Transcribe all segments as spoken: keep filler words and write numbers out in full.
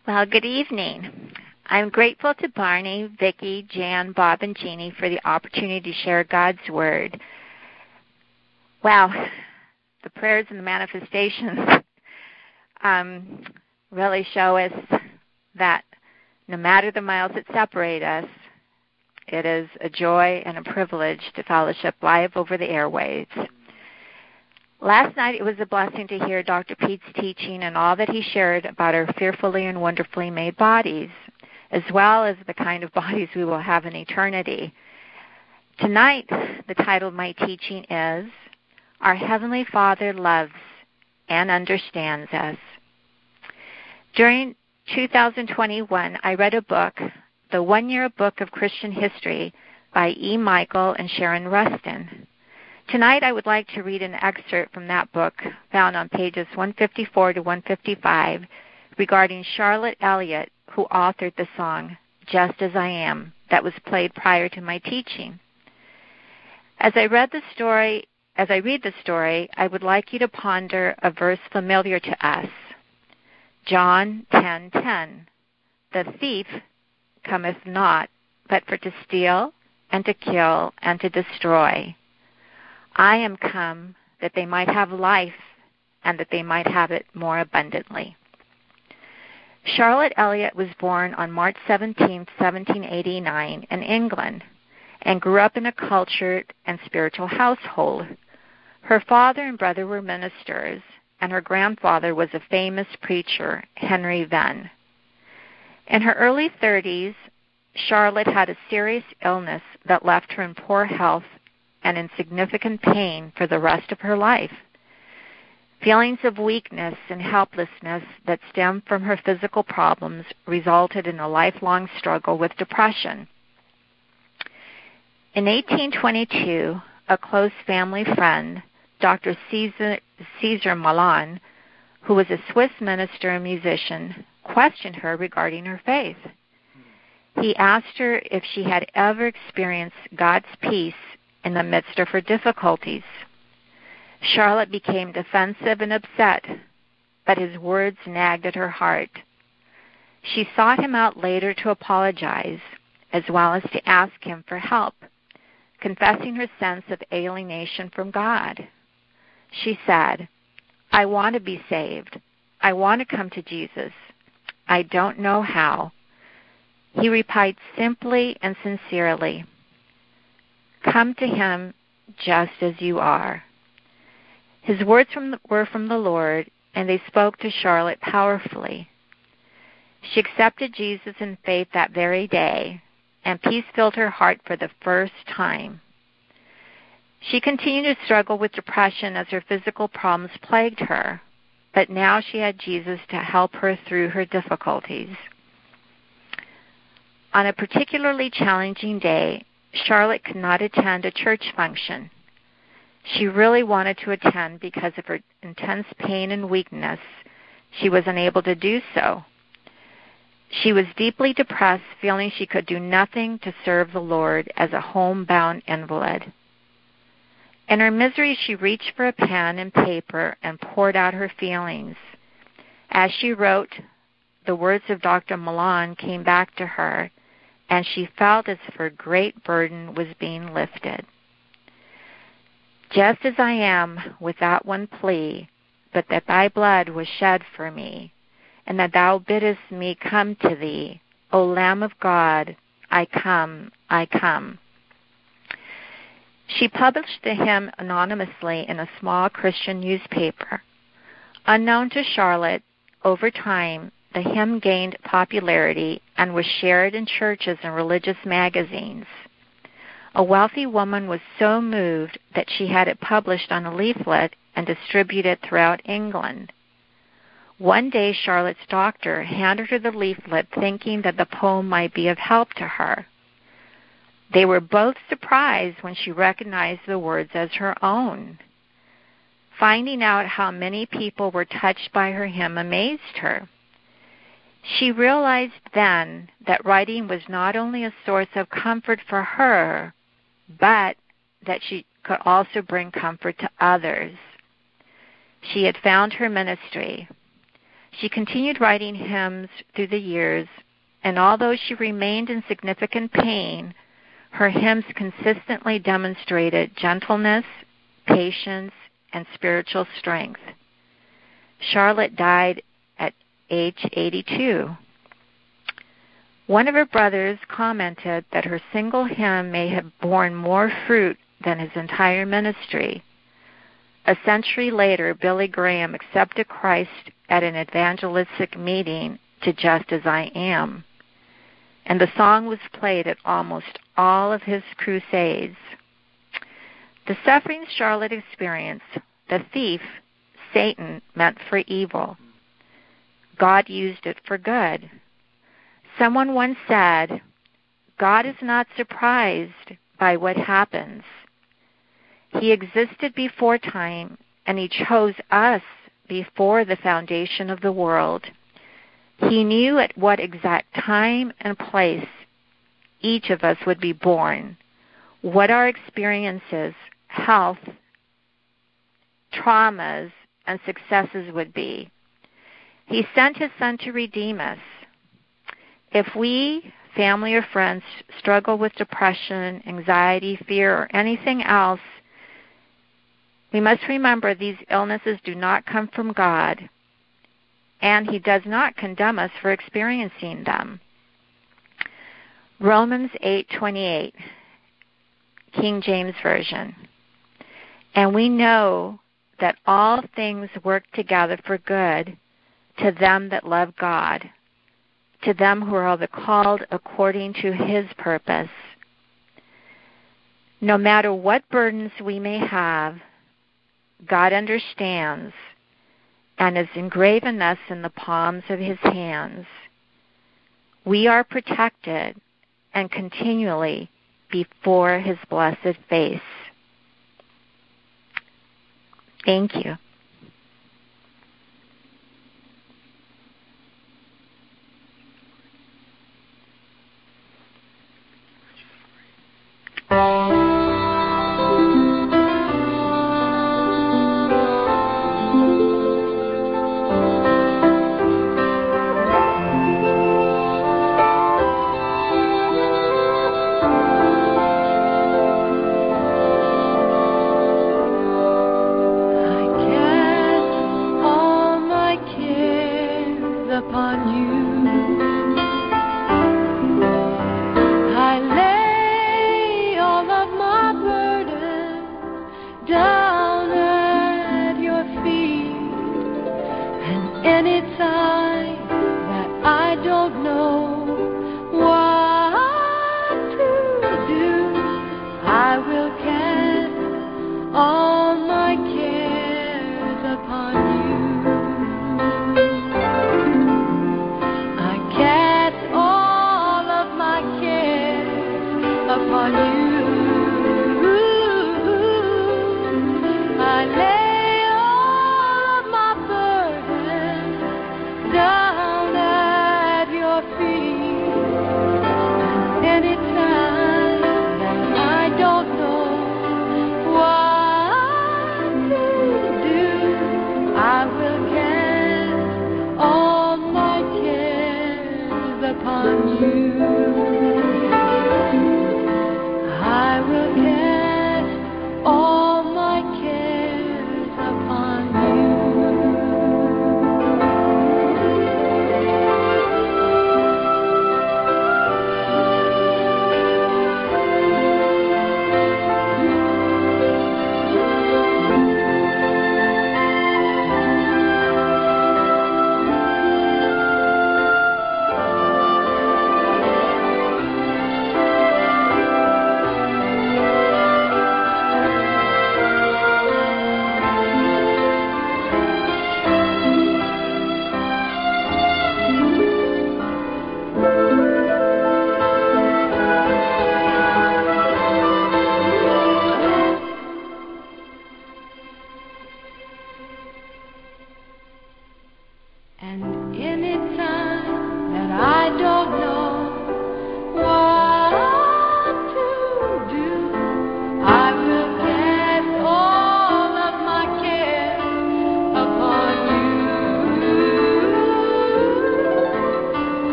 Well, good evening. I'm grateful to Barney, Vicki, Jan, Bob, and Jeannie for the opportunity to share God's Word. Wow, the prayers and the manifestations um, really show us that no matter the miles that separate us, it is a joy and a privilege to fellowship live over the airwaves. Last night it was a blessing to hear Doctor Pete's teaching and all that he shared about our fearfully and wonderfully made bodies, as well as the kind of bodies we will have in eternity. Tonight, the title of my teaching is, Our Heavenly Father Loves and Understands Us. During two thousand twenty-one, I read a book, The One-Year Book of Christian History by E. Michael and Sharon Rustin. Tonight I would like to read an excerpt from that book found on pages one fifty-four to one fifty-five regarding Charlotte Elliott, who authored the song, Just As I Am, that was played prior to my teaching. As I read the story, as I read the story, I would like you to ponder a verse familiar to us. John ten ten. The thief cometh not, but for to steal and to kill and to destroy. I am come that they might have life and that they might have it more abundantly. Charlotte Elliott was born on March seventeenth, seventeen eighty-nine in England and grew up in a cultured and spiritual household. Her father and brother were ministers, and her grandfather was a famous preacher, Henry Venn. In her early thirties, Charlotte had a serious illness that left her in poor health and in significant pain for the rest of her life. Feelings of weakness and helplessness that stemmed from her physical problems resulted in a lifelong struggle with depression. In eighteen twenty-two, a close family friend, Doctor Caesar, Caesar Milan, who was a Swiss minister and musician, questioned her regarding her faith. He asked her if she had ever experienced God's peace in the midst of her difficulties. Charlotte became defensive and upset, but his words nagged at her heart. She sought him out later to apologize, as well as to ask him for help, confessing her sense of alienation from God. She said, I want to be saved. I want to come to Jesus. I don't know how. He replied simply and sincerely, Come to him just as you are. His words from the, were from the Lord, and they spoke to Charlotte powerfully. She accepted Jesus in faith that very day, and peace filled her heart for the first time. She continued to struggle with depression as her physical problems plagued her, but now she had Jesus to help her through her difficulties. On a particularly challenging day, Charlotte could not attend a church function. She really wanted to attend because of her intense pain and weakness. She was unable to do so. She was deeply depressed, feeling she could do nothing to serve the Lord as a homebound invalid. In her misery, she reached for a pen and paper and poured out her feelings. As she wrote, the words of Doctor Milan came back to her, and she felt as if her great burden was being lifted. Just as I am, without one plea, but that thy blood was shed for me, and that thou biddest me come to thee, O Lamb of God, I come, I come. She published the hymn anonymously in a small Christian newspaper. Unknown to Charlotte, over time, the hymn gained popularity and was shared in churches and religious magazines. A wealthy woman was so moved that she had it published on a leaflet and distributed throughout England. One day, Charlotte's doctor handed her the leaflet thinking that the poem might be of help to her. They were both surprised when she recognized the words as her own. Finding out how many people were touched by her hymn amazed her. She realized then that writing was not only a source of comfort for her, but that she could also bring comfort to others. She had found her ministry. She continued writing hymns through the years, and although she remained in significant pain, her hymns consistently demonstrated gentleness, patience, and spiritual strength. Charlotte died at age eighty-two. One of her brothers commented that her single hymn may have borne more fruit than his entire ministry. A century later, Billy Graham accepted Christ at an evangelistic meeting to Just As I Am, and the song was played at almost all of his crusades. The suffering Charlotte experienced, the thief, Satan, meant for evil. God used it for good. Someone once said, God is not surprised by what happens. He existed before time, and he chose us before the foundation of the world. He knew at what exact time and place each of us would be born, what our experiences, health, traumas, and successes would be. He sent his Son to redeem us. If we, family or friends, struggle with depression, anxiety, fear, or anything else, we must remember these illnesses do not come from God, and he does not condemn us for experiencing them. Romans eight twenty-eight, King James Version. And we know that all things work together for good to them that love God, to them who are the called according to his purpose. No matter what burdens we may have, God understands and has engraven us in the palms of his hands. We are protected and continually before his blessed face. Thank you.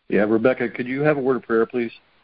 Yeah, Rebecca, could you have a word of prayer, please?